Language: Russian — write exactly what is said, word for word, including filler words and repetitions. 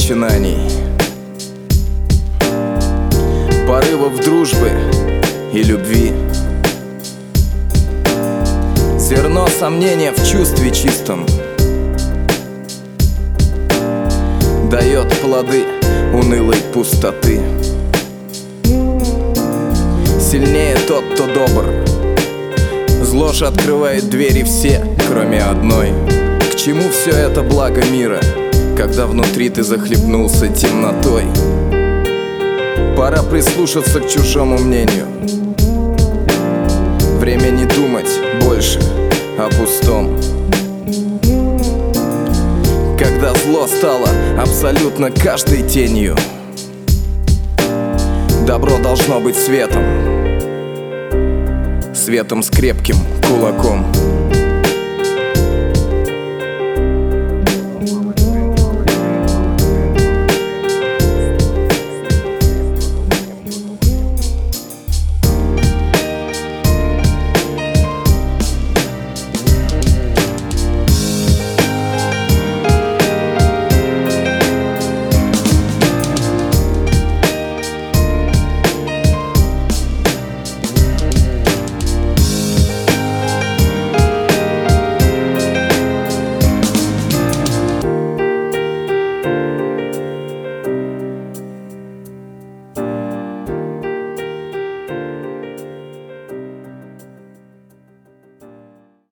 начинаний, порывов дружбы и любви. Зерно сомнения в чувстве чистом дает плоды унылой пустоты. Сильнее тот, кто добр. Зло ж открывает двери все, кроме одной. К чему все это благо мира, когда внутри ты захлебнулся темнотой? Пора прислушаться к чужому мнению. Время не думать больше о пустом. Когда зло стало абсолютно каждой тенью, добро должно быть светом, светом с крепким кулаком.